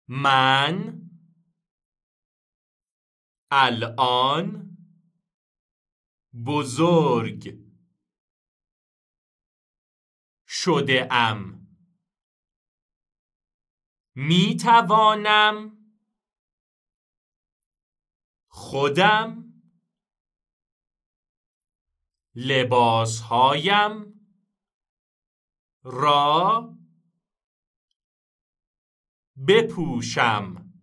من الان بزرگ شده ام. می توانم خودم لباسهایم را بپوشم.